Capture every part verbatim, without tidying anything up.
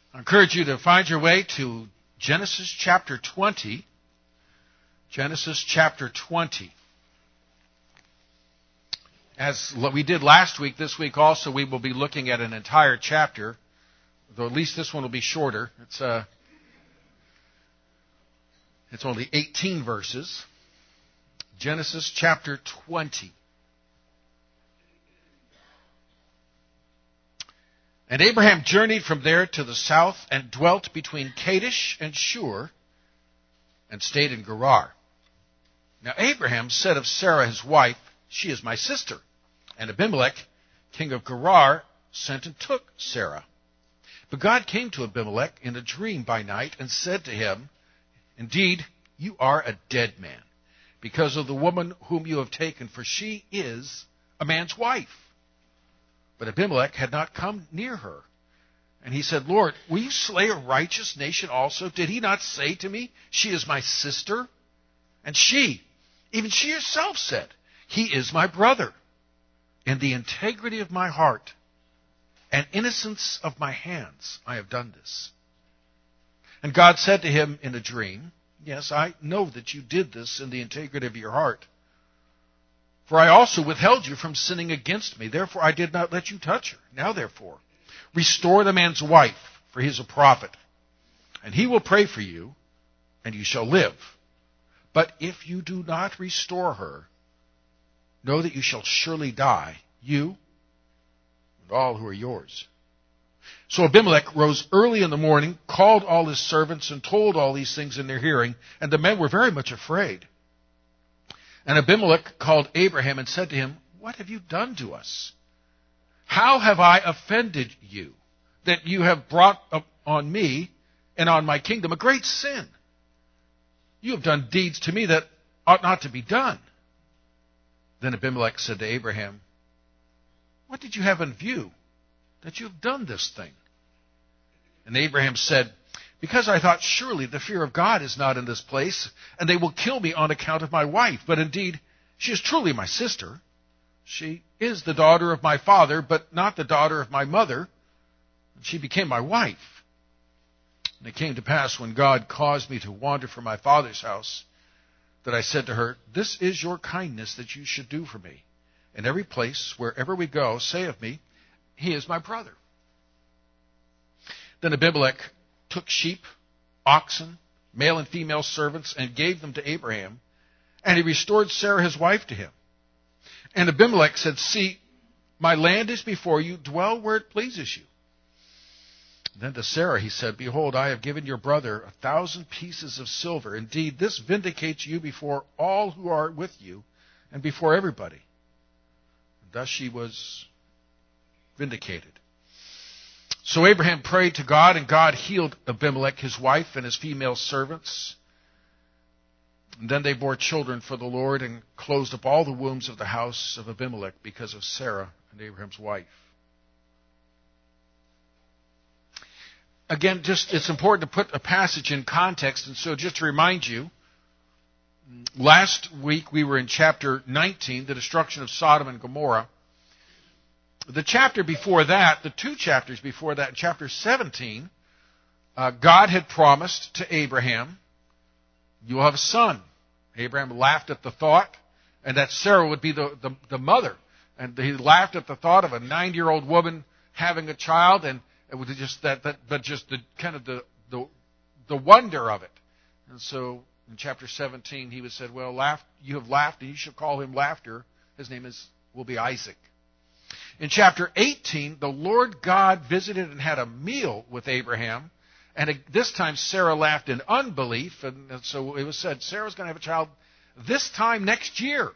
I encourage you to find your way to Genesis chapter twenty. Genesis chapter twenty. As we did last week, this week also we will be looking at an entire chapter, though at least this one will be shorter. It's uh, it's only eighteen verses. Genesis chapter twenty. And Abraham journeyed from there to the south and dwelt between Kadesh and Shur and stayed in Gerar. Now Abraham said of Sarah his wife, "She is my sister." And Abimelech, king of Gerar, sent and took Sarah. But God came to Abimelech in a dream by night and said to him, "Indeed, you are a dead man, because of the woman whom you have taken, for she is a man's wife." But Abimelech had not come near her. And he said, "Lord, will you slay a righteous nation also? Did he not say to me, 'She is my sister'?" And she, even she herself said, "He is my brother. In the integrity of my heart and innocence of my hands, I have done this." And God said to him in a dream, "Yes, I know that you did this in the integrity of your heart. For I also withheld you from sinning against me. Therefore I did not let you touch her. Now therefore, restore the man's wife, for he is a prophet. And he will pray for you, and you shall live. But if you do not restore her, know that you shall surely die, you and all who are yours." So Abimelech rose early in the morning, called all his servants, and told all these things in their hearing. And the men were very much afraid. And Abimelech called Abraham and said to him, "What have you done to us? How have I offended you, that you have brought on me and on my kingdom a great sin? You have done deeds to me that ought not to be done." Then Abimelech said to Abraham, "What did you have in view, that you have done this thing?" And Abraham said, "Because I thought, surely the fear of God is not in this place, and they will kill me on account of my wife. But indeed, she is truly my sister. She is the daughter of my father, but not the daughter of my mother. And she became my wife. And it came to pass, when God caused me to wander from my father's house, that I said to her, 'This is your kindness that you should do for me. In every place, wherever we go, say of me, he is my brother.' Then Abimelech took sheep, oxen, male and female servants, and gave them to Abraham. And he restored Sarah his wife to him. And Abimelech said, 'See, my land is before you. Dwell where it pleases you.' Then to Sarah he said, 'Behold, I have given your brother a thousand pieces of silver. Indeed, this vindicates you before all who are with you and before everybody.' And thus she was vindicated. So Abraham prayed to God, and God healed Abimelech, his wife, and his female servants. And then they bore children for the Lord and closed up all the wombs of the house of Abimelech because of Sarah and Abraham's wife." Again, just it's important to put a passage in context, and so just to remind you, last week we were in chapter nineteen, the destruction of Sodom and Gomorrah. The chapter before that, the two chapters before that, in chapter seventeen, uh, God had promised to Abraham, "You will have a son." Abraham laughed at the thought, and that Sarah would be the, the, the mother. And he laughed at the thought of a ninety-year-old woman having a child, and it was just that, that but just the kind of the, the the wonder of it. And so in chapter seventeen, he was said, "Well, laugh, you have laughed, and you shall call him laughter. His name is will be Isaac." In chapter eighteen, the Lord God visited and had a meal with Abraham. And this time Sarah laughed in unbelief. And so it was said, Sarah's going to have a child this time next year.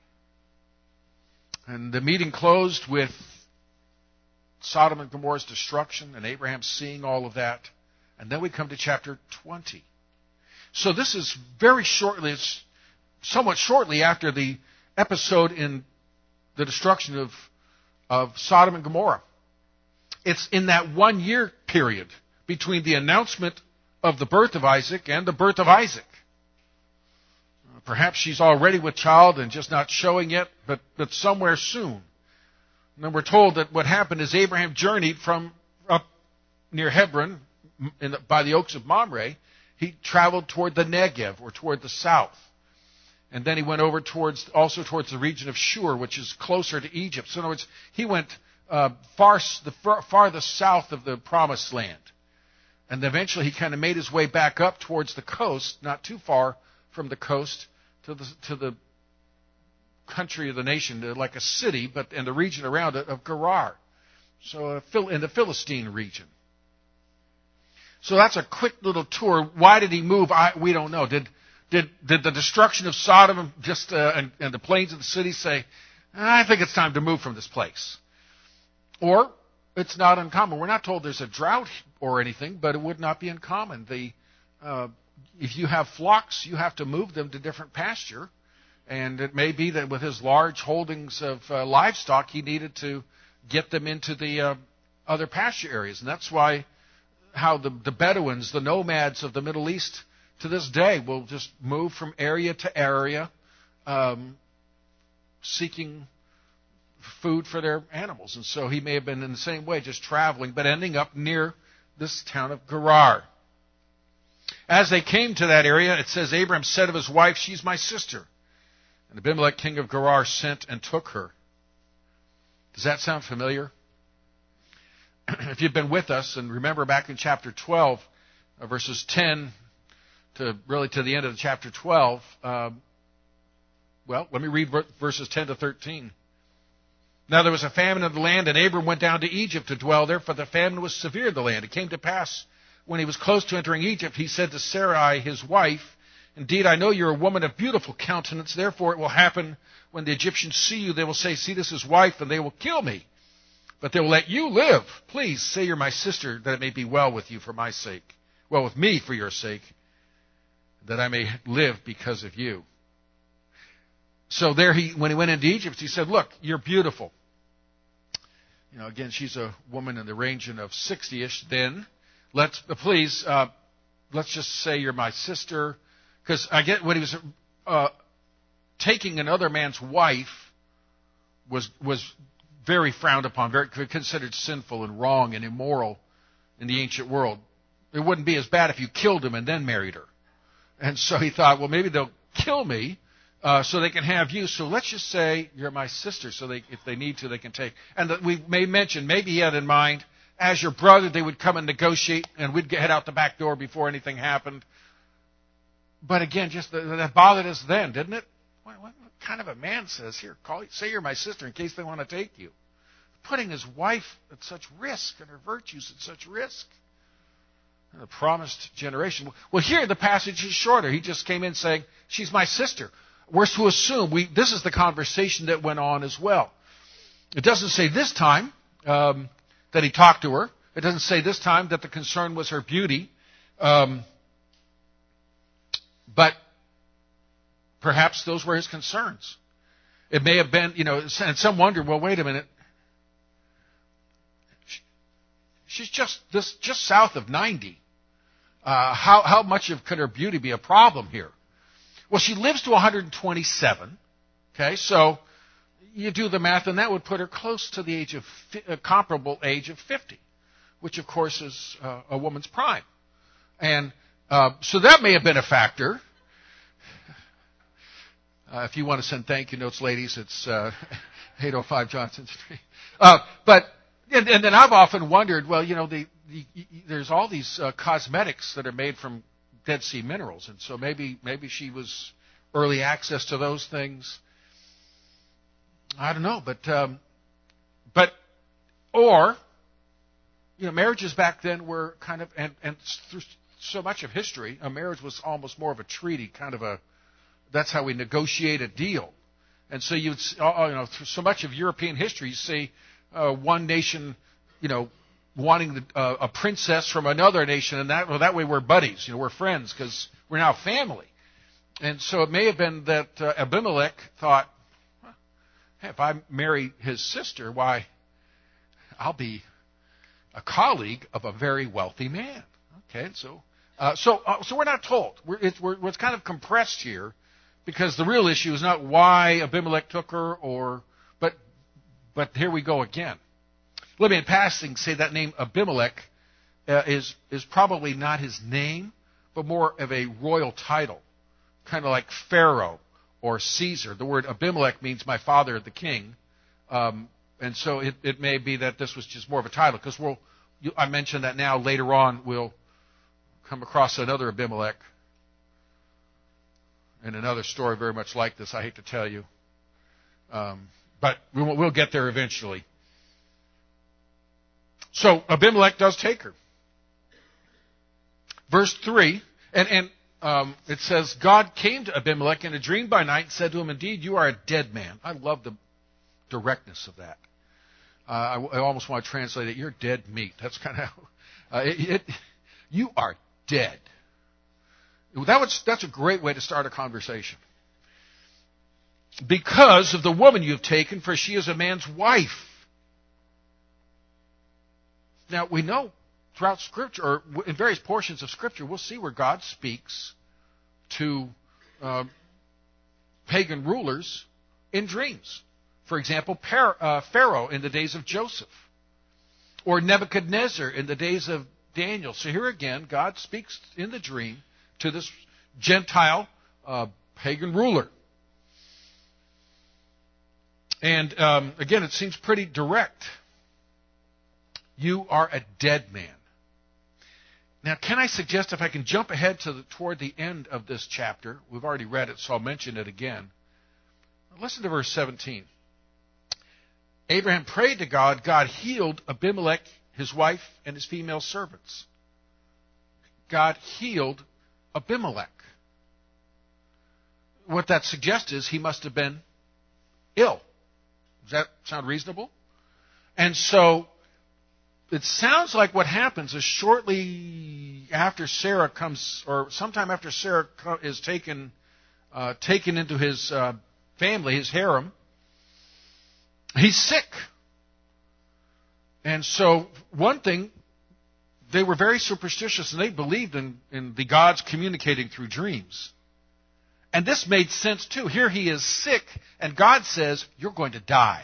And the meeting closed with Sodom and Gomorrah's destruction and Abraham seeing all of that. And then we come to chapter twenty. So this is very shortly, it's somewhat shortly after the episode in the destruction of of Sodom and Gomorrah. It's in that one year period between the announcement of the birth of Isaac and the birth of Isaac. Perhaps she's already with child and just not showing yet, but, but somewhere soon. And then we're told that what happened is Abraham journeyed from up near Hebron, in the, by the oaks of Mamre, he traveled toward the Negev, or toward the south. And then he went over towards, also towards the region of Shur, which is closer to Egypt. So in other words, he went uh, far, the far, farthest south of the Promised Land. And eventually he kind of made his way back up towards the coast, not too far from the coast, to the, to the country of the nation, like a city, but in the region around it of Gerar. So uh, in the Philistine region. So that's a quick little tour. Why did he move? I, we don't know. Did did did the destruction of Sodom just uh, and, and the plains of the city say, I think it's time to move from this place? Or it's not uncommon. We're not told there's a drought or anything, but it would not be uncommon. The uh, if you have flocks, you have to move them to different pasture, and it may be that with his large holdings of uh, livestock, he needed to get them into the uh, other pasture areas, and that's why how the, the Bedouins, the nomads of the Middle East, to this day will just move from area to area, um, seeking food for their animals. And so he may have been in the same way, just traveling, but ending up near this town of Gerar. As they came to that area, it says, Abraham said of his wife, she's my sister. And Abimelech, king of Gerar, sent and took her. Does that sound familiar? If you've been with us, and remember back in chapter twelve, uh, verses ten to really to the end of chapter twelve, uh, well, let me read verses ten to thirteen. Now there was a famine in the land, and Abram went down to Egypt to dwell there, for the famine was severe in the land. It came to pass, when he was close to entering Egypt, he said to Sarai, his wife, Indeed, I know you're a woman of beautiful countenance, therefore it will happen when the Egyptians see you, they will say, See, this is his wife, and they will kill me. But they will let you live. Please say you're my sister, that it may be well with you for my sake. Well, with me for your sake, that I may live because of you. So there he, when he went into Egypt, he said, Look, you're beautiful. You know, again, she's a woman in the range of sixty-ish then. Let's, please, uh, let's just say you're my sister. Because I get when he was uh, taking another man's wife was was very frowned upon, very considered sinful and wrong and immoral in the ancient world. It wouldn't be as bad if you killed him and then married her. And so he thought, well, maybe they'll kill me uh, so they can have you. So let's just say you're my sister, so they, if they need to, they can take. And that we may mention, maybe he had in mind, as your brother, they would come and negotiate, and we'd head out the back door before anything happened. But again, just the, that bothered us then, didn't it? What, what kind of a man says, here, call, say you're my sister in case they want to take you? Putting his wife at such risk and her virtues at such risk. And the promised generation. Well, here the passage is shorter. He just came in saying, she's my sister. We're to assume we, this is the conversation that went on as well. It doesn't say this time um, that he talked to her. It doesn't say this time that the concern was her beauty. Um, but perhaps those were his concerns. It may have been, you know, and some wonder, well, wait a minute. She's just this, just south of ninety. Uh, how how much of could her beauty be a problem here? Well, she lives to one hundred twenty-seven. Okay, so you do the math, and that would put her close to the age of a comparable age of fifty, which of course is uh, a woman's prime, and uh, so that may have been a factor. Uh, if you want to send thank you notes, ladies, it's uh, eight oh five Johnson Street. Uh, but And, and then I've often wondered, well, you know, the, the, there's all these uh, cosmetics that are made from Dead Sea minerals, and so maybe maybe she was early access to those things. I don't know, but um, but or you know, marriages back then were kind of, and and through so much of history, a marriage was almost more of a treaty, kind of a, that's how we negotiate a deal, and so you'd you know through so much of European history, you see. Uh, one nation, you know, wanting the, uh, a princess from another nation, and that well, that way we're buddies, you know, we're friends because we're now family. And so it may have been that uh, Abimelech thought, well, hey, if I marry his sister, why, I'll be a colleague of a very wealthy man. Okay, so uh, so uh, so we're not told. We're it's, we're it's kind of compressed here because the real issue is not why Abimelech took her or but. But here we go again. Let me in passing say that name Abimelech uh, is, is probably not his name, but more of a royal title, kind of like Pharaoh or Caesar. The word Abimelech means my father, the king. Um, and so it, it may be that this was just more of a title, because we'll, you, I mentioned that now later on we'll come across another Abimelech in another story very much like this. I hate to tell you. Um, but we'll, we'll get there eventually. So Abimelech does take her. Verse three, and, and um, it says, God came to Abimelech in a dream by night and said to him, indeed, you are a dead man. I love the directness of that. Uh, I, I almost want to translate it, you're dead meat. That's kind of, uh, it, it, you are dead. That was, that's a great way to start a conversation. Because of the woman you have taken, for she is a man's wife. Now, we know throughout Scripture, or in various portions of Scripture, we'll see where God speaks to uh, pagan rulers in dreams. For example, Pharaoh in the days of Joseph, or Nebuchadnezzar in the days of Daniel. So here again, God speaks in the dream to this Gentile uh, pagan ruler. And um, again, it seems pretty direct. You are a dead man. Now, can I suggest, if I can jump ahead to the, toward the end of this chapter, we've already read it, so I'll mention it again. Listen to verse seventeen. Abraham prayed to God. God healed Abimelech, his wife, and his female servants. God healed Abimelech. What that suggests is he must have been ill. Does that sound reasonable? And so it sounds like what happens is shortly after Sarah comes, or sometime after Sarah is taken uh, taken into his uh, family, his harem, he's sick. And so one thing, they were very superstitious, and they believed in, in the gods communicating through dreams. And this made sense too. Here he is sick, and God says, you're going to die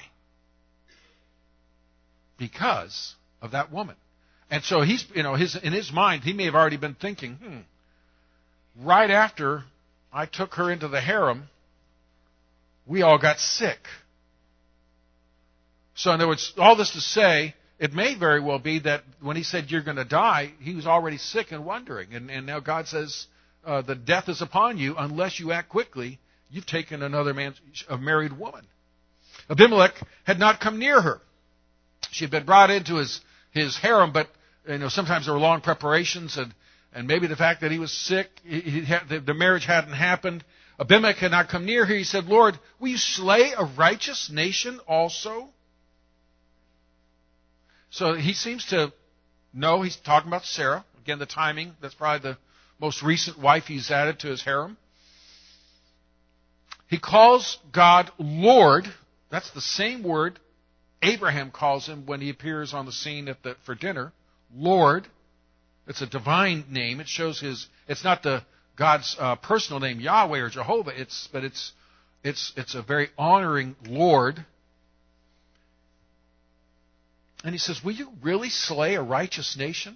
because of that woman. And so he's, you know, his in his mind, he may have already been thinking, hmm, right after I took her into the harem, we all got sick. So in other words, all this to say, it may very well be that when he said you're going to die, he was already sick and wondering. And, and now God says, uh, the death is upon you unless you act quickly. You've taken another man's, a married woman. Abimelech had not come near her. She had been brought into his, his harem, but you know sometimes there were long preparations, and, and maybe the fact that he was sick, he, he had, the, the marriage hadn't happened. Abimelech had not come near her. He said, Lord, will you slay a righteous nation also? So he seems to know he's talking about Sarah. Again, the timing, that's probably the most recent wife he's added to his harem. He calls God Lord. That's the same word Abraham calls him when he appears on the scene at the, for dinner. Lord. It's a divine name. It shows his, it's not the God's uh, personal name, Yahweh or Jehovah, it's, but it's, it's, it's a very honoring Lord. And he says, will you really slay a righteous nation?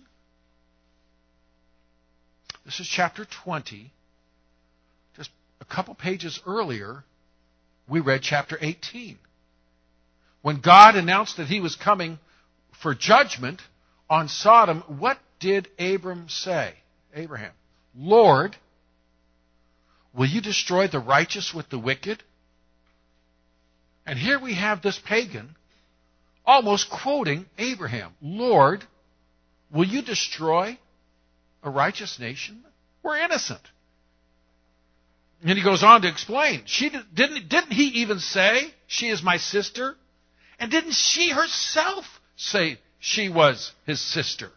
This is chapter twenty. Just a couple pages earlier, we read chapter eighteen. When God announced that he was coming for judgment on Sodom, what did Abram say? Abraham, Lord, will you destroy the righteous with the wicked? And here we have this pagan almost quoting Abraham, Lord, will you destroy a righteous nation? We're innocent. And he goes on to explain, she didn't, didn't he even say, she is my sister? And didn't she herself say she was his sister?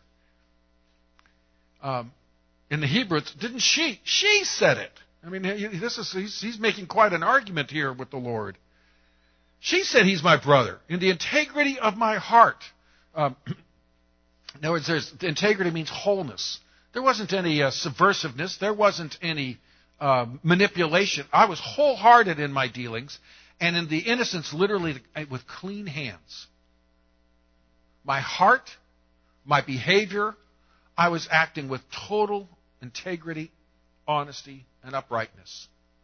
Um, in the Hebrew, didn't she? She said it. I mean, this is he's, he's making quite an argument here with the Lord. She said he's my brother in the integrity of my heart. Um, in other words, there's, the integrity means wholeness. There wasn't any uh, subversiveness. There wasn't any uh, manipulation. I was wholehearted in my dealings, and in the innocence, literally with clean hands. My heart, my behavior, I was acting with total integrity, honesty, and uprightness.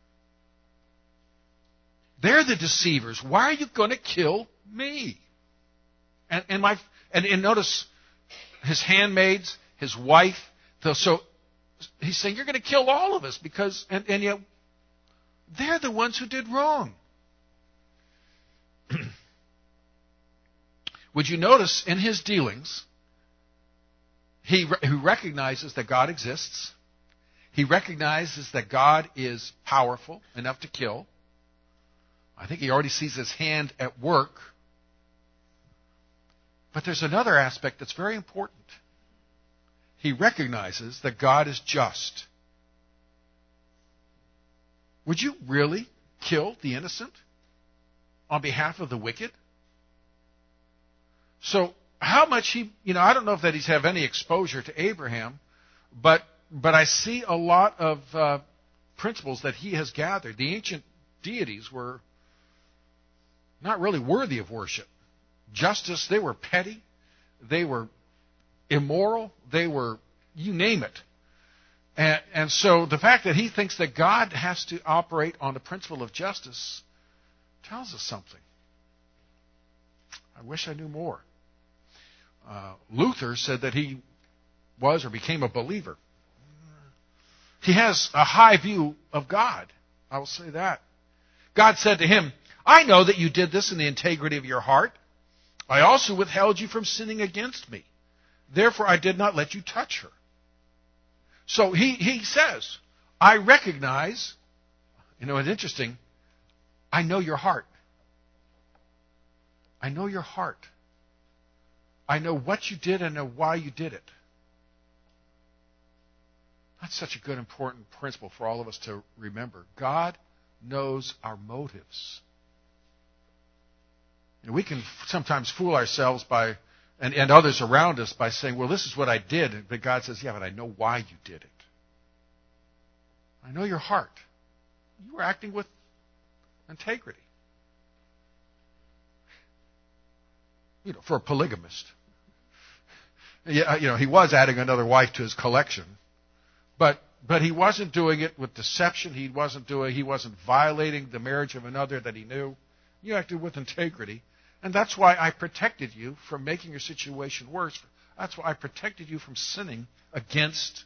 They're the deceivers. Why are you going to kill me? And, and my and, and notice his handmaids, his wife. So he's saying, you're going to kill all of us because, and, and yet they're the ones who did wrong. Would you notice in his dealings, he, he recognizes that God exists. He recognizes that God is powerful enough to kill. I think he already sees his hand at work. But there's another aspect that's very important. He recognizes that God is just. Would you really kill the innocent on behalf of the wicked? So how much he, you know, I don't know if that he's have any exposure to Abraham, but but I see a lot of uh, principles that he has gathered. The ancient deities were not really worthy of worship. Justice, they were petty, they were immoral, they were, you name it. And, and so the fact that he thinks that God has to operate on the principle of justice tells us something. I wish I knew more. Uh, Luther said that he was or became a believer. He has a high view of God. I will say that. God said to him, I know that you did this in the integrity of your heart. I also withheld you from sinning against me. Therefore, I did not let you touch her. So he, he says, I recognize, you know, it's interesting, I know your heart. I know your heart. I know what you did and know why you did it. That's such a good, important principle for all of us to remember. God knows our motives. And we can sometimes fool ourselves by, and, and others around us by saying, well, this is what I did. But God says, yeah, but I know why you did it. I know your heart. You were acting with integrity. You know, for a polygamist. Yeah, you know, he was adding another wife to his collection. But but he wasn't doing it with deception. He wasn't doing he wasn't violating the marriage of another that he knew. You acted with integrity. And that's why I protected you from making your situation worse. That's why I protected you from sinning against.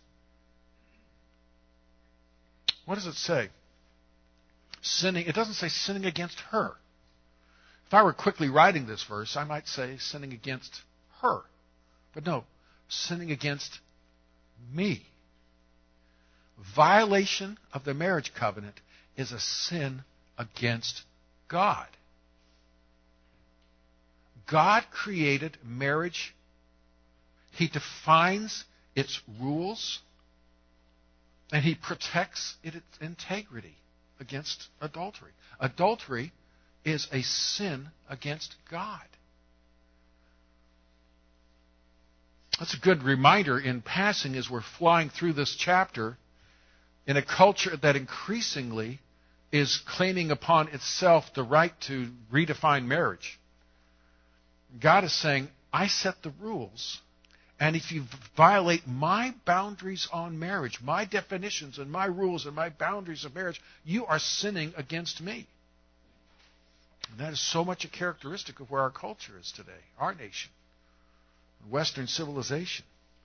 What does it say? Sinning. It doesn't say sinning against her. If I were quickly writing this verse, I might say sinning against her. But no, sinning against me. Violation of the marriage covenant is a sin against God. God created marriage. He defines its rules, and He protects its integrity against adultery. Adultery is a sin against God. That's a good reminder in passing as we're flying through this chapter in a culture that increasingly is claiming upon itself the right to redefine marriage. God is saying, I set the rules, and if you violate my boundaries on marriage, my definitions and my rules and my boundaries of marriage, you are sinning against me. And that is so much a characteristic of where our culture is today, our nation, Western civilization.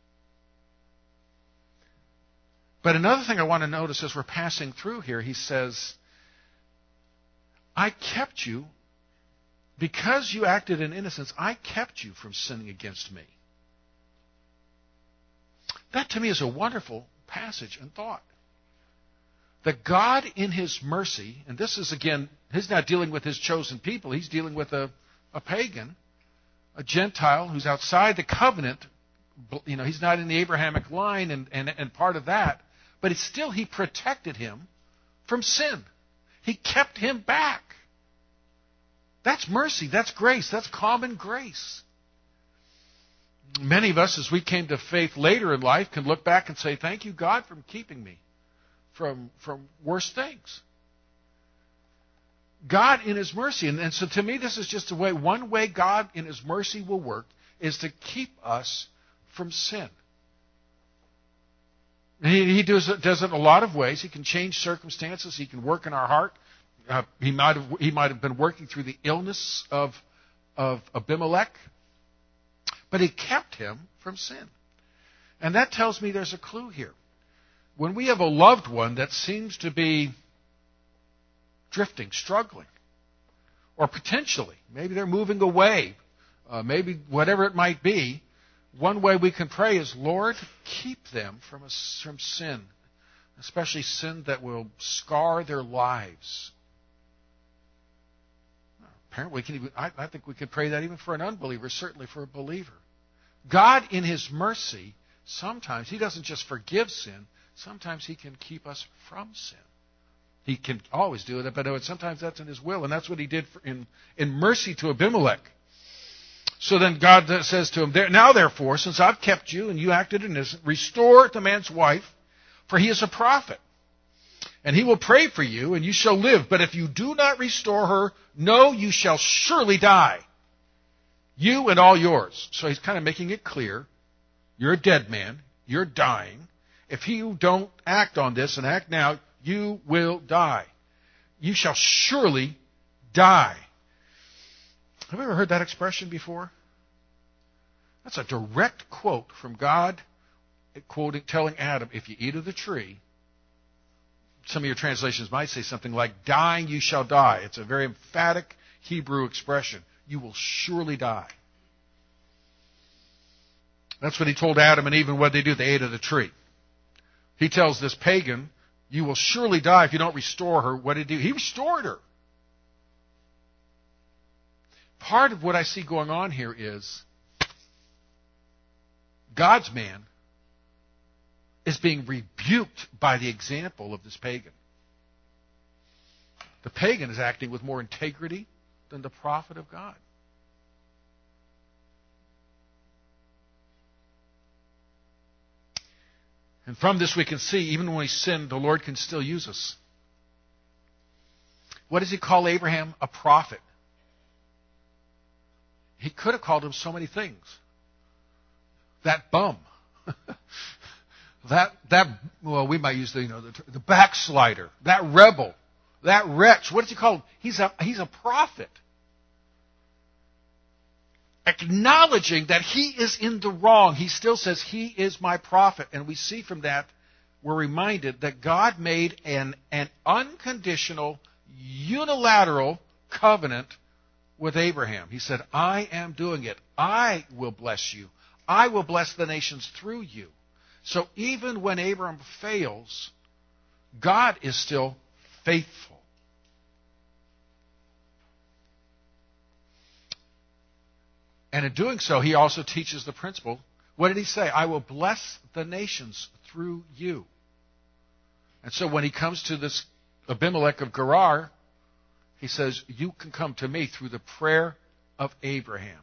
But another thing I want to notice as we're passing through here, he says, I kept you, because you acted in innocence, I kept you from sinning against me. That to me is a wonderful passage and thought. That God in His mercy, and this is again, He's not dealing with His chosen people, He's dealing with a, a pagan, a Gentile who's outside the covenant. You know, he's not in the Abrahamic line and, and, and part of that. But it's still, He protected him from sin. He kept him back. That's mercy. That's grace. That's common grace. Many of us, as we came to faith later in life, can look back and say, thank you, God, for keeping me from, from worse things. God in His mercy. And, and so to me, this is just a way, one way God in His mercy will work is to keep us from sin. He, he does, it, does it in a lot of ways. He can change circumstances. He can work in our heart. Uh, he might have he might have been working through the illness of of Abimelech, but he kept him from sin. And that tells me there's a clue here. When we have a loved one that seems to be drifting, struggling, or potentially, maybe they're moving away, uh, maybe whatever it might be, one way we can pray is, Lord, keep them from, a, from sin, especially sin that will scar their lives. Apparently, we can even, I, I think we could pray that even for an unbeliever, certainly for a believer. God, in His mercy, sometimes He doesn't just forgive sin, sometimes He can keep us from sin. He can always do it, but sometimes that's in His will, and that's what He did for, in, in mercy to Abimelech. So then God says to him, now therefore, since I've kept you and you acted innocent, restore the man's wife, for he is a prophet. And he will pray for you, and you shall live. But if you do not restore her, no, you shall surely die. You and all yours. So he's kind of making it clear, you're a dead man, you're dying. If you don't act on this and act now, you will die. You shall surely die. Have you ever heard that expression before? That's a direct quote from God, quoting, telling Adam, if you eat of the tree, some of your translations might say something like, dying you shall die. It's a very emphatic Hebrew expression. You will surely die. That's what He told Adam and Eve, and what they do, they ate of the tree. He tells this pagan, you will surely die if you don't restore her. What did He do? He restored her. Part of what I see going on here is God's man is being rebuked by the example of this pagan. The pagan is acting with more integrity than the prophet of God. And from this we can see, even when we sin, the Lord can still use us. What does He call Abraham? A prophet. He could have called him so many things. That bum. that, that, well, we might use the, you know, the, the backslider. That rebel. That wretch. What does He call him? He's a, he's a prophet. Acknowledging that he is in the wrong, he still says, He is my prophet. And we see from that, we're reminded that God made an, an unconditional, unilateral covenant with Abraham. He said, I am doing it. I will bless you. I will bless the nations through you. So even when Abraham fails, God is still faithful. And in doing so, He also teaches the principle. What did He say? I will bless the nations through you. And so when He comes to this Abimelech of Gerar, He says, you can come to me through the prayer of Abraham.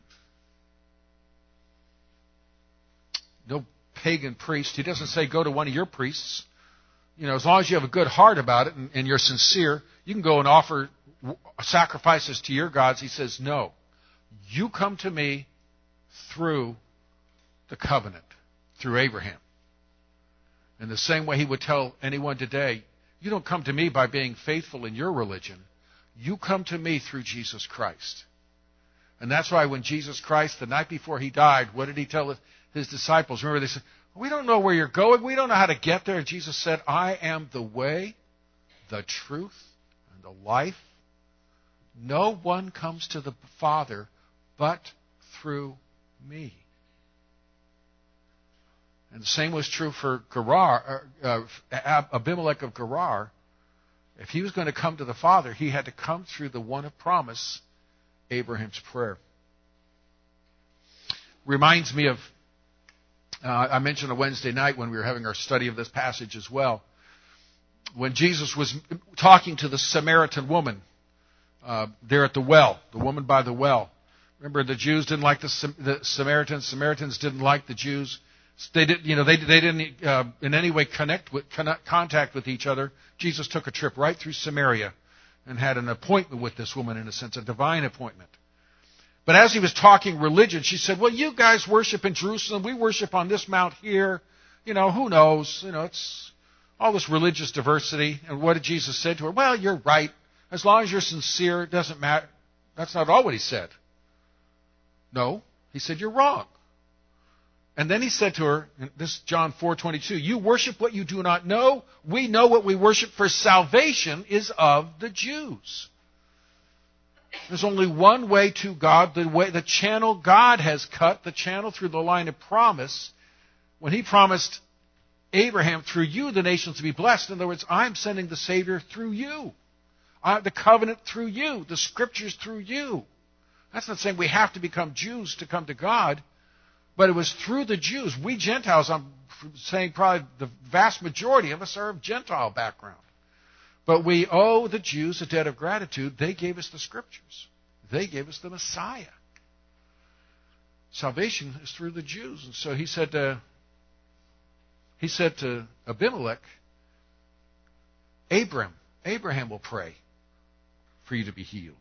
No pagan priest. He doesn't say go to one of your priests. You know, as long as you have a good heart about it and, and you're sincere, you can go and offer sacrifices to your gods. He says, no. You come to me through the covenant, through Abraham. In the same way He would tell anyone today, you don't come to me by being faithful in your religion. You come to me through Jesus Christ. And that's why when Jesus Christ, the night before He died, what did He tell His disciples? Remember, they said, we don't know where you're going. We don't know how to get there. And Jesus said, I am the way, the truth, and the life. No one comes to the Father but through me. And the same was true for Gerar, uh, Abimelech of Gerar. If he was going to come to the Father, he had to come through the one of promise, Abraham's prayer. Reminds me of, uh, I mentioned a Wednesday night when we were having our study of this passage as well, when Jesus was talking to the Samaritan woman uh, there at the well, the woman by the well. Remember, the Jews didn't like the, the Samaritans. Samaritans didn't like the Jews. They did, you know, they they didn't uh, in any way connect with connect, contact with each other. Jesus took a trip right through Samaria and had an appointment with this woman, in a sense, a divine appointment. But as he was talking religion, she said, "Well, you guys worship in Jerusalem. We worship on this mount here. you know, who knows? You know, it's all this religious diversity. And what did Jesus say to her? Well, you're right. As long as you're sincere, it doesn't matter. That's not all what he said. No, he said, you're wrong. And then he said to her, this is John four twenty-two, you worship what you do not know. We know what we worship, for salvation is of the Jews. There's only one way to God, the way, the channel God has cut, the channel through the line of promise. When he promised Abraham, through you the nations to be blessed. In other words, I'm sending the Savior through you. I, the covenant through you. The Scriptures through you. That's not saying we have to become Jews to come to God. But it was through the Jews. We Gentiles, I'm saying probably the vast majority of us are of Gentile background. But we owe the Jews a debt of gratitude. They gave us the Scriptures. They gave us the Messiah. Salvation is through the Jews. And so he said to, he said to Abimelech, Abram, Abraham will pray for you to be healed.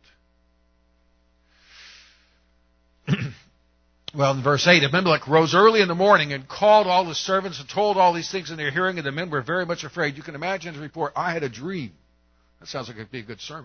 Well, in verse eight, Abimelech rose early in the morning and called all his servants and told all these things in their hearing, and the men were very much afraid. You can imagine his report, I had a dream. That sounds like it'd be a good sermon.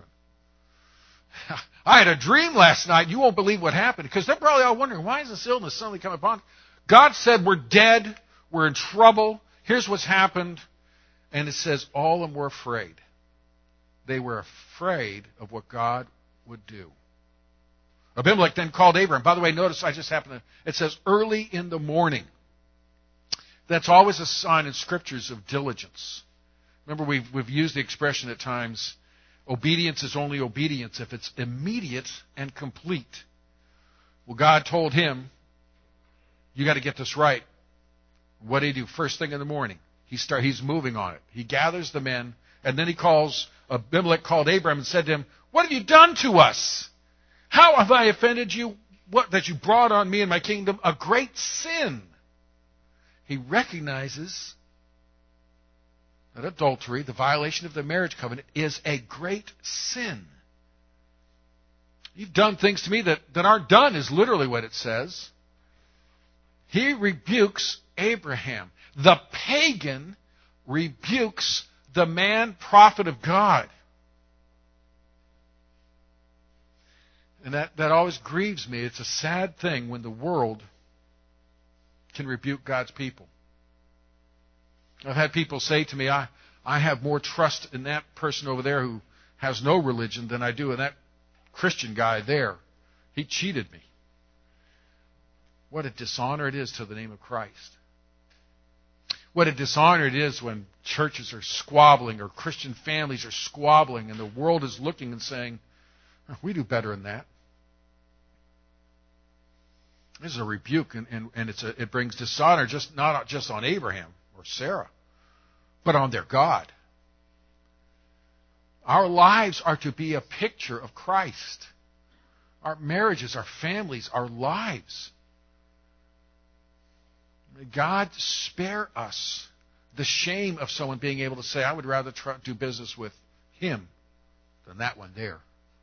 I had a dream last night. You won't believe what happened. Because they're probably all wondering, why is this illness suddenly come upon? God said, we're dead. We're in trouble. Here's what's happened. And it says, all of them were afraid. They were afraid of what God would do. Abimelech then called Abraham. By the way, notice I just happened to, it says early in the morning. That's always a sign in Scriptures of diligence. Remember, we've, we've used the expression at times, obedience is only obedience if it's immediate and complete. Well, God told him, you got to get this right. What did he do? First thing in the morning, he start, he's moving on it. He gathers the men, and then he calls, Abimelech called Abraham and said to him, what have you done to us? How have I offended you? What that you brought on me and my kingdom? A great sin. He recognizes that adultery, the violation of the marriage covenant, is a great sin. You've done things to me that, that aren't done, is literally what it says. He rebukes Abraham. The pagan rebukes the man prophet of God. And that, that always grieves me. It's a sad thing when the world can rebuke God's people. I've had people say to me, I, I have more trust in that person over there who has no religion than I do in that Christian guy there. He cheated me. What a dishonor it is to the name of Christ. What a dishonor it is when churches are squabbling or Christian families are squabbling and the world is looking and saying, we do better than that. This is a rebuke, and, and, and it's a, it brings dishonor just not just on Abraham or Sarah, but on their God. Our lives are to be a picture of Christ. Our marriages, our families, our lives. May God spare us the shame of someone being able to say, I would rather try, do business with him than that one there.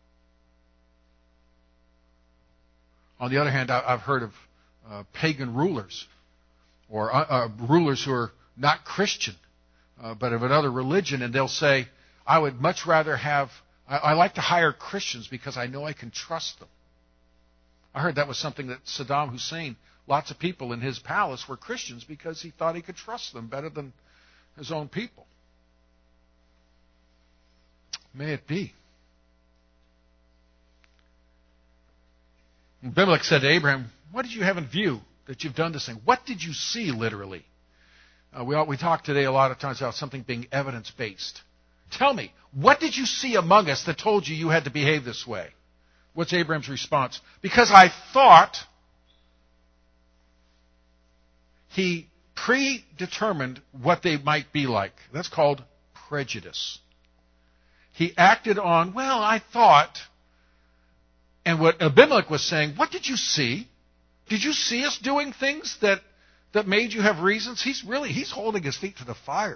On the other hand, I've heard of uh, pagan rulers or uh, uh, rulers who are not Christian, uh, but of another religion, and they'll say, I would much rather have, I, I like to hire Christians because I know I can trust them. I heard that was something that Saddam Hussein, lots of people in his palace were Christians because he thought he could trust them better than his own people. May it be. Abimelech said to Abraham, what did you have in view that you've done this thing? What did you see, literally? Uh, we, we talk today a lot of times about something being evidence-based. Tell me, what did you see among us that told you you had to behave this way? What's Abraham's response? Because I thought he predetermined what they might be like. That's called prejudice. He acted on, well, I thought... And what Abimelech was saying, what did you see? Did you see us doing things that, that made you have reasons? He's really, he's holding his feet to the fire.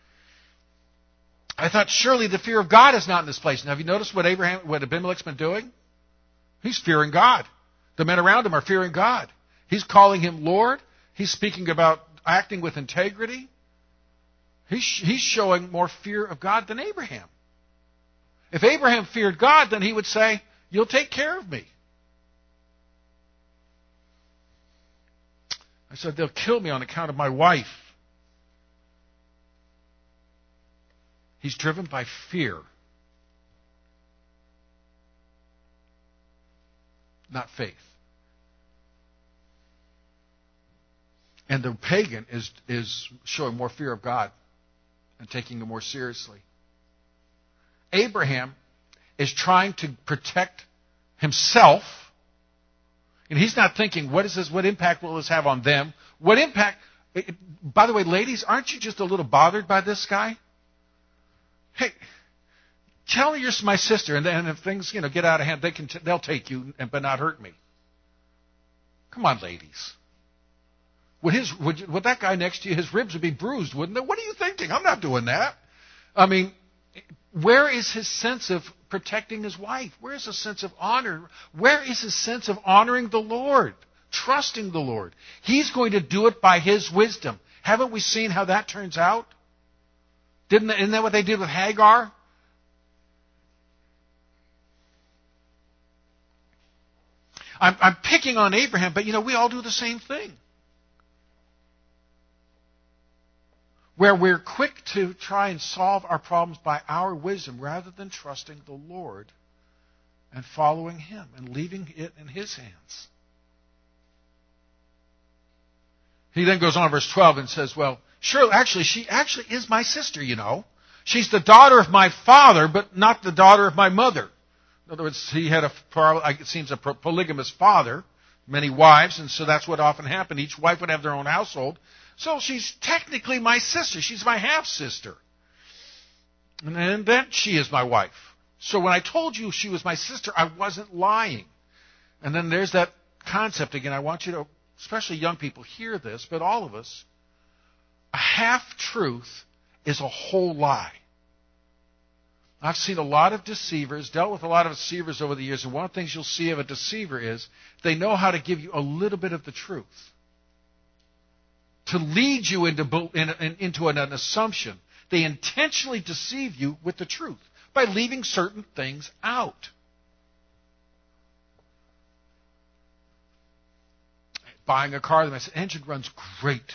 I thought, surely the fear of God is not in this place. Now, have you noticed what Abraham, what Abimelech's been doing? He's fearing God. The men around him are fearing God. He's calling him Lord. He's speaking about acting with integrity, he's, he's showing more fear of God than Abraham. If Abraham feared God, then he would say, you'll take care of me. I said, they'll kill me on account of my wife. He's driven by fear, not faith. And the pagan is, is showing more fear of God and taking it more seriously. Abraham is trying to protect himself. And he's not thinking, what is this? What impact will this have on them? What impact? By the way, ladies, aren't you just a little bothered by this guy? Hey, tell her you're my sister, and then if things, you know, get out of hand, they can t- they'll take you, but not hurt me. Come on, ladies. Would his would, would that guy next to you, his ribs would be bruised, wouldn't they? What are you thinking? I'm not doing that. I mean, where is his sense of protecting his wife? Where is his sense of honor? Where is his sense of honoring the Lord, trusting the Lord? He's going to do it by his wisdom. Haven't we seen how that turns out? Didn't isn't that what they did with Hagar? I'm, I'm picking on Abraham, but you know, we all do the same thing. Where we're quick to try and solve our problems by our wisdom rather than trusting the Lord and following Him and leaving it in His hands. He then goes on, verse twelve, and says, well, sure, actually, she actually is my sister, you know. She's the daughter of my father, but not the daughter of my mother. In other words, he had a, it seems, a polygamous father, many wives, and so that's what often happened. Each wife would have their own household. So she's technically my sister. She's my half-sister. And then she is my wife. So when I told you she was my sister, I wasn't lying. And then there's that concept again. I want you to, especially young people, hear this, but all of us. A half-truth is a whole lie. I've seen a lot of deceivers, dealt with a lot of deceivers over the years, and one of the things you'll see of a deceiver is they know how to give you a little bit of the truth. To lead you into, in, in, into an, an assumption. They intentionally deceive you with the truth by leaving certain things out. Buying a car, the engine runs great.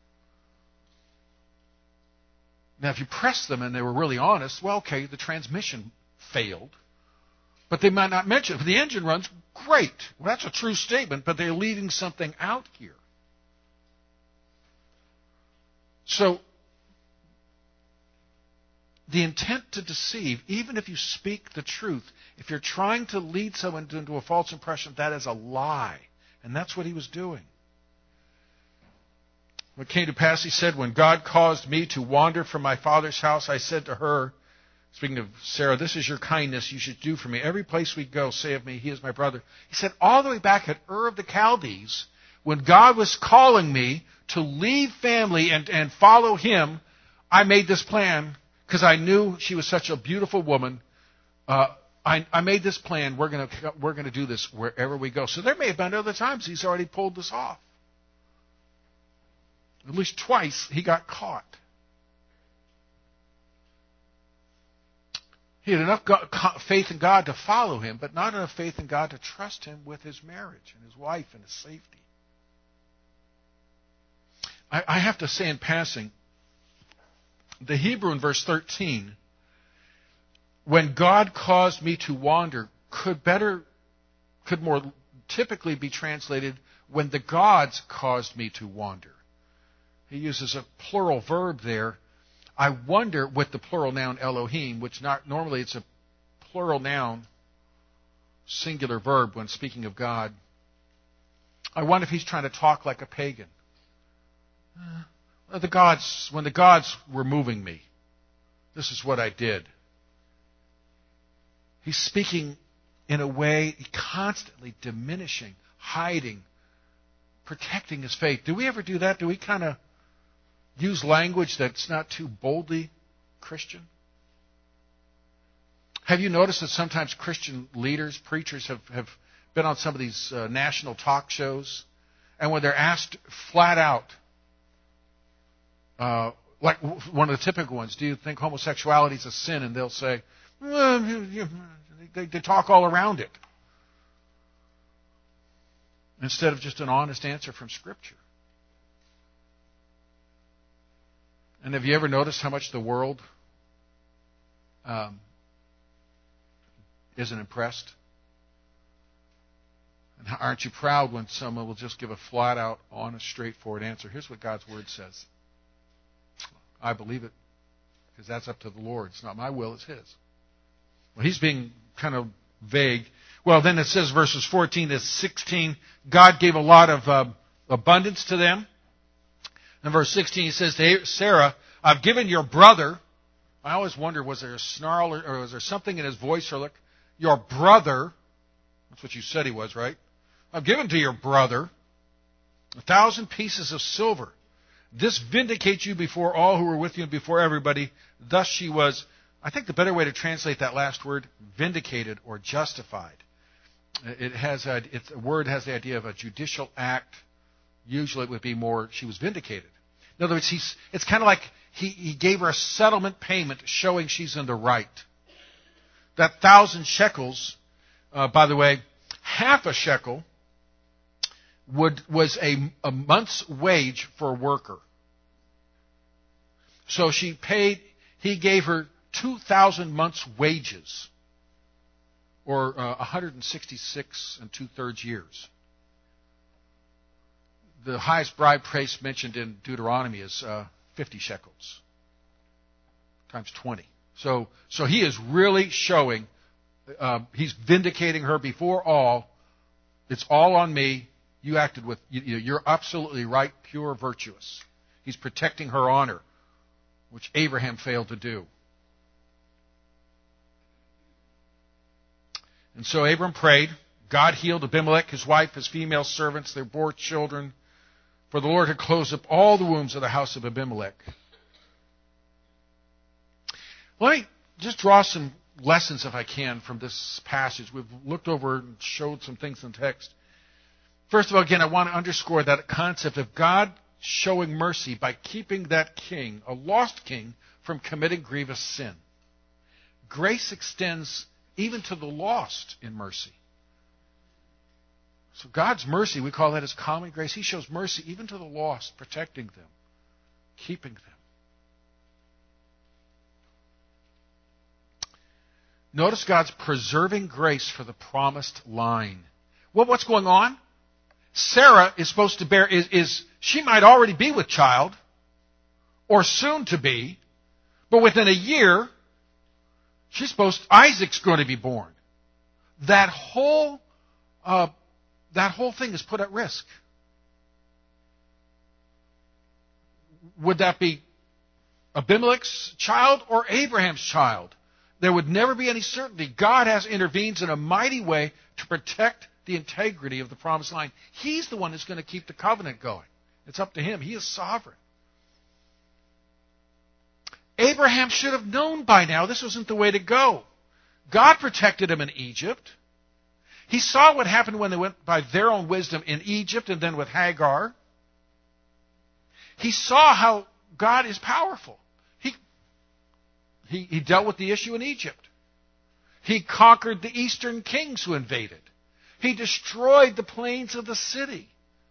Now, if you press them and they were really honest, well, okay, the transmission failed. But they might not mention it. The engine runs great. Well, that's a true statement, but they're leaving something out here. So, the intent to deceive, even if you speak the truth, if you're trying to lead someone into a false impression, that is a lie. And that's what he was doing. What came to pass, he said, when God caused me to wander from my father's house, I said to her, speaking of Sarah, this is your kindness you should do for me. Every place we go, say of me, he is my brother. He said, all the way back at Ur of the Chaldees, when God was calling me to leave family and, and follow him, I made this plan because I knew she was such a beautiful woman. Uh, I, I made this plan. We're going to we're going to do this wherever we go. So there may have been other times he's already pulled this off. At least twice he got caught. He had enough God, faith in God to follow him, but not enough faith in God to trust him with his marriage and his wife and his safety. I, I have to say in passing, the Hebrew in verse thirteen, when God caused me to wander, could better, could more typically be translated, when the gods caused me to wander. He uses a plural verb there. I wonder with the plural noun Elohim, which not normally it's a plural noun, singular verb when speaking of God. I wonder if he's trying to talk like a pagan. Uh, the gods, when the gods were moving me, this is what I did. He's speaking in a way constantly diminishing, hiding, protecting his faith. Do we ever do that? Do we kind of use language that's not too boldly Christian? Have you noticed that sometimes Christian leaders, preachers, have, have been on some of these uh, national talk shows, and when they're asked flat out, uh, like one of the typical ones, do you think homosexuality is a sin? And they'll say, well, they, they talk all around it. Instead of just an honest answer from Scripture. And have you ever noticed how much the world um, isn't impressed? And how, aren't you proud when someone will just give a flat-out, honest, straightforward answer? Here's what God's Word says. I believe it, because that's up to the Lord. It's not my will, it's His. Well, He's being kind of vague. Well, then it says verses fourteen to sixteen, God gave a lot of uh, abundance to them. In verse sixteen, He says to Sarah, I've given your brother. I always wonder, was there a snarl or, or was there something in his voice or look? Your brother, that's what you said he was, right? I've given to your brother a thousand pieces of silver. This vindicates you before all who were with you and before everybody. Thus she was, I think the better way to translate that last word, vindicated or justified. It has a, it's, a word has the idea of a judicial act. Usually it would be more, she was vindicated. In other words, he's, it's kind of like he, he gave her a settlement payment showing she's in the right. That thousand shekels, uh, by the way, half a shekel would was a, a month's wage for a worker. So she paid, he gave her two thousand months' wages, or uh, one hundred sixty-six and two-thirds years. The highest bribe price mentioned in Deuteronomy is uh, fifty shekels, times twenty. So, so he is really showing, uh, he's vindicating her before all. It's all on me. You acted with, you, you're absolutely right, pure, virtuous. He's protecting her honor, which Abraham failed to do. And so Abram prayed. God healed Abimelech, his wife, his female servants. They bore children. For the Lord had closed up all the wombs of the house of Abimelech. Let me just draw some lessons, if I can, from this passage. We've looked over and showed some things in text. First of all, again, I want to underscore that concept of God showing mercy by keeping that king, a lost king, from committing grievous sin. Grace extends even to the lost in mercy. So God's mercy, we call that His common grace. He shows mercy even to the lost, protecting them, keeping them. Notice God's preserving grace for the promised line. Well, what's going on? Sarah is supposed to bear, is, is she might already be with child, or soon to be, but within a year, she's supposed, Isaac's going to be born. That whole, uh, that whole thing is put at risk. Would that be Abimelech's child or Abraham's child? There would never be any certainty. God has intervened in a mighty way to protect the integrity of the promised line. He's the one who's going to keep the covenant going. It's up to Him. He is sovereign. Abraham should have known by now this wasn't the way to go. God protected him in Egypt. He saw what happened when they went by their own wisdom in Egypt and then with Hagar. He saw how God is powerful. He, he, he dealt with the issue in Egypt. He conquered the eastern kings who invaded. He destroyed the plains of the city.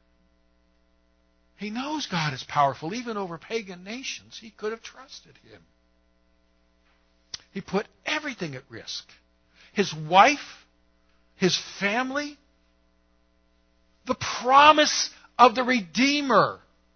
He knows God is powerful even over pagan nations. He could have trusted Him. He put everything at risk. His wife, his family, the promise of the Redeemer.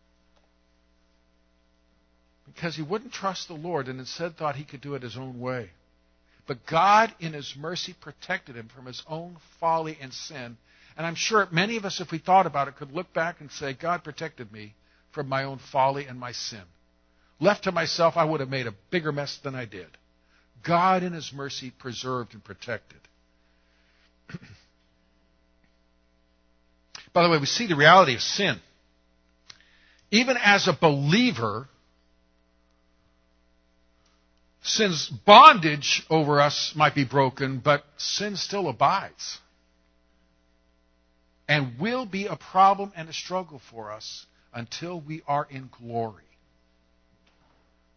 Because he wouldn't trust the Lord and instead thought he could do it his own way. But God, in His mercy, protected him from his own folly and sin. And I'm sure many of us, if we thought about it, could look back and say, God protected me from my own folly and my sin. Left to myself, I would have made a bigger mess than I did. God, in His mercy, preserved and protected. By the way, we see the reality of sin. Even as a believer, sin's bondage over us might be broken, but sin still abides. And will be a problem and a struggle for us until we are in glory.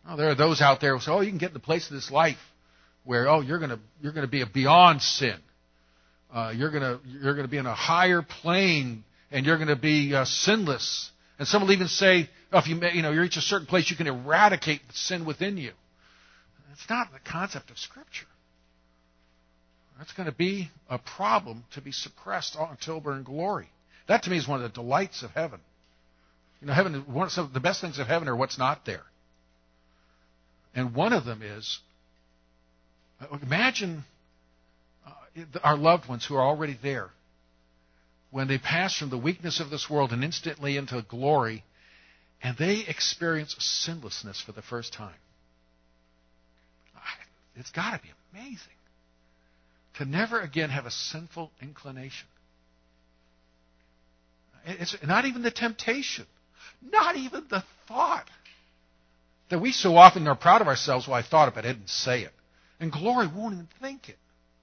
Oh, there are those out there who say, oh, you can get in the place of this life where, oh, you're going to you're going to be a beyond sin. Uh, you're going to you're going to be in a higher plane, and you're going to be uh, sinless. And some will even say, oh, if you you know you reach a certain place, you can eradicate the sin within you. It's not the concept of Scripture. That's going to be a problem to be suppressed until we're in glory. That to me is one of the delights of heaven. You know, heaven. One of the best things of heaven are what's not there. And one of them is, imagine uh, our loved ones who are already there, when they pass from the weakness of this world and instantly into glory, and they experience sinlessness for the first time. It's got to be amazing to never again have a sinful inclination. It's not even the temptation, not even the thought. That we so often are proud of ourselves, well, I thought it, but I didn't say it. And glory, we won't even think it.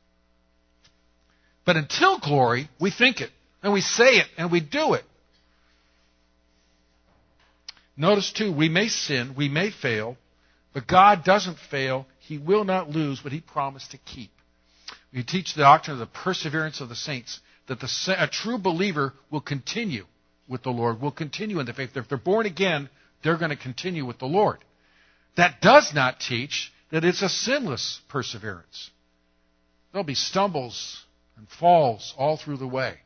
But until glory, we think it, and we say it, and we do it. Notice, too, we may sin, we may fail, but God doesn't fail. He will not lose what He promised to keep. We teach the doctrine of the perseverance of the saints, that the, a true believer will continue with the Lord, will continue in the faith. If they're born again, they're going to continue with the Lord. That does not teach that it's a sinless perseverance. There'll be stumbles and falls all through the way.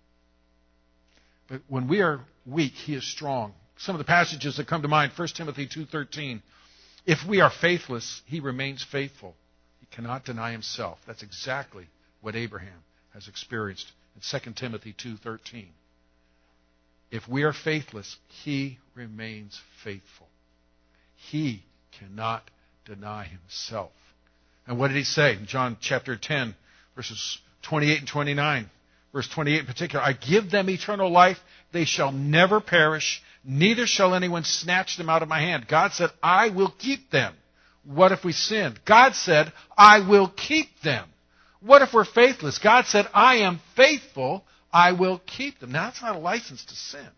But when we are weak, He is strong. Some of the passages that come to mind, First Timothy two thirteen. If we are faithless, He remains faithful. He cannot deny Himself. That's exactly what Abraham has experienced in Second Timothy two thirteen. If we are faithless, He remains faithful. He cannot deny Himself. And what did He say in John chapter ten, verses twenty-eight and twenty-nine? Verse twenty-eight in particular, I give them eternal life. They shall never perish, neither shall anyone snatch them out of my hand. God said, I will keep them. What if we sinned? God said, I will keep them. What if we're faithless? God said, I am faithful. I will keep them. Now, that's not a license to sin.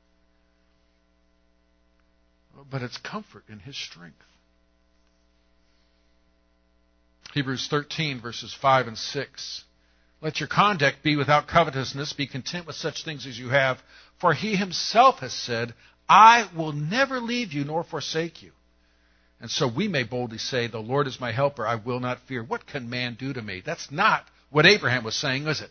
But it's comfort in His strength. Hebrews thirteen, verses five and six. Let your conduct be without covetousness. Be content with such things as you have. For He Himself has said, I will never leave you nor forsake you. And so we may boldly say, the Lord is my helper. I will not fear. What can man do to me? That's not what Abraham was saying, is it?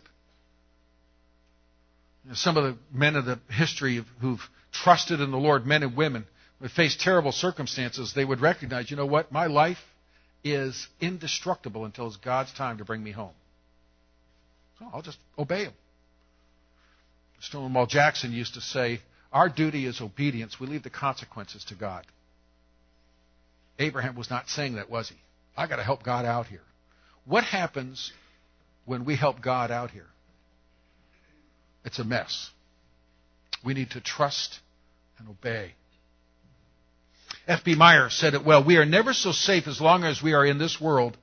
Some of the men of the history who've trusted in the Lord, men and women, would face terrible circumstances. They would recognize, you know what? My life is indestructible until it's God's time to bring me home. So I'll just obey Him. Stonewall Jackson used to say, our duty is obedience. We leave the consequences to God. Abraham was not saying that, was he? I got to help God out here. What happens when we help God out here? It's a mess. We need to trust and obey. F B Meyer said it well. We are never so safe as long as we are in this world.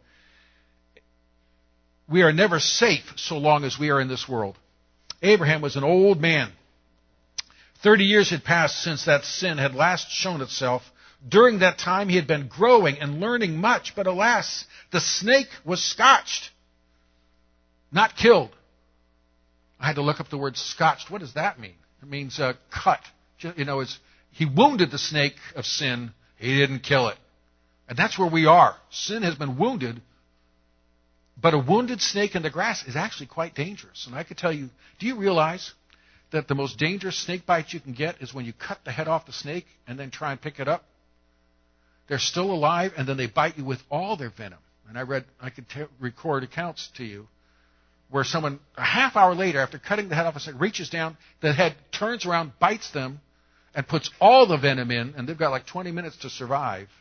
We are never safe so long as we are in this world. Abraham was an old man. Thirty years had passed since that sin had last shown itself. During that time, he had been growing and learning much, but alas, the snake was scotched, not killed. I had to look up the word scotched. What does that mean? It means uh, cut. You know, it's, he wounded the snake of sin. He didn't kill it. And that's where we are. Sin has been wounded, but a wounded snake in the grass is actually quite dangerous. And I could tell you, do you realize that the most dangerous snake bite you can get is when you cut the head off the snake and then try and pick it up? They're still alive, and then they bite you with all their venom. And I read, I could t- record accounts to you where someone, a half hour later, after cutting the head off a snake, reaches down, the head turns around, bites them, and puts all the venom in, and they've got like twenty minutes to survive.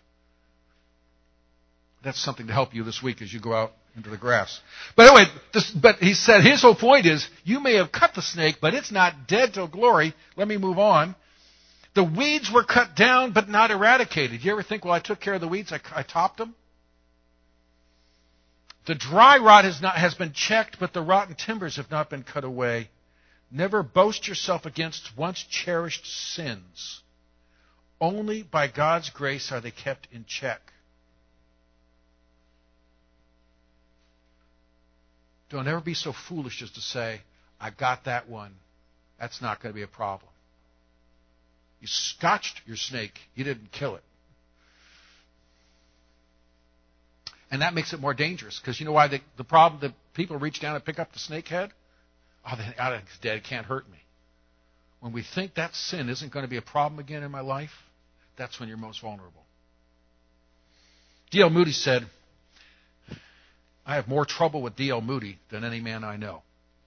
That's something to help you this week as you go out into the grass. But anyway, this, but he said his whole point is, you may have cut the snake, but it's not dead till glory. Let me move on. The weeds were cut down, but not eradicated. You ever think, well, I took care of the weeds, I, I topped them? The dry rot has, not, has been checked, but the rotten timbers have not been cut away. Never boast yourself against once cherished sins. Only by God's grace are they kept in check. Don't ever be so foolish as to say, I got that one. That's not going to be a problem. You scotched your snake. You didn't kill it. And that makes it more dangerous. Because you know why the, the problem that people reach down and pick up the snake head? Oh, the, oh, it's dead. It can't hurt me. When we think that sin isn't going to be a problem again in my life, that's when you're most vulnerable. D L Moody said, I have more trouble with D L Moody than any man I know.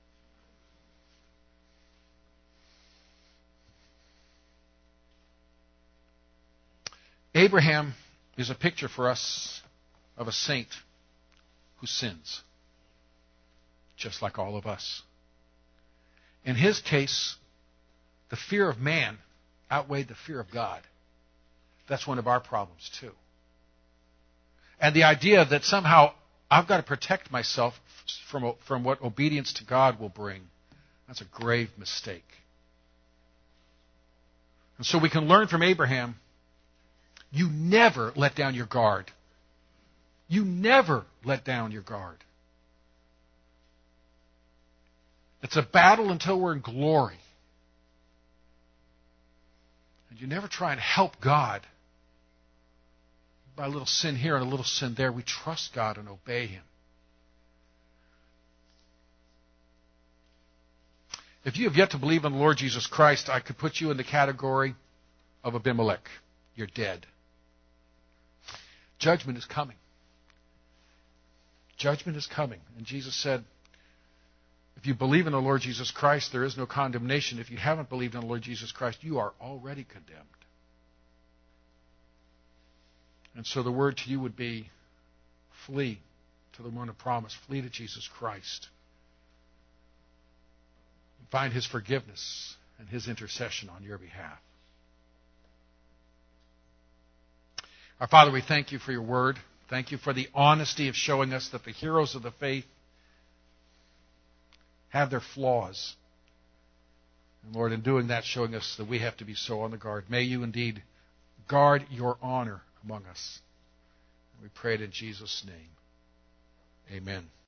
Abraham is a picture for us of a saint who sins, just like all of us. In his case, the fear of man outweighed the fear of God. That's one of our problems, too. And the idea that somehow I've got to protect myself from, from what obedience to God will bring, that's a grave mistake. And so we can learn from Abraham, you never let down your guard. You never let down your guard. It's a battle until we're in glory. And you never try and help God by a little sin here and a little sin there. We trust God and obey Him. If you have yet to believe in the Lord Jesus Christ, I could put you in the category of Abimelech. You're dead. Judgment is coming. Judgment is coming. And Jesus said, if you believe in the Lord Jesus Christ, there is no condemnation. If you haven't believed in the Lord Jesus Christ, you are already condemned. And so the word to you would be, flee to the one of promise. Flee to Jesus Christ. Find His forgiveness and His intercession on your behalf. Our Father, we thank You for Your word. Thank You for the honesty of showing us that the heroes of the faith have their flaws. And Lord, in doing that, showing us that we have to be so on the guard. May You indeed guard Your honor among us. We pray it in Jesus' name. Amen.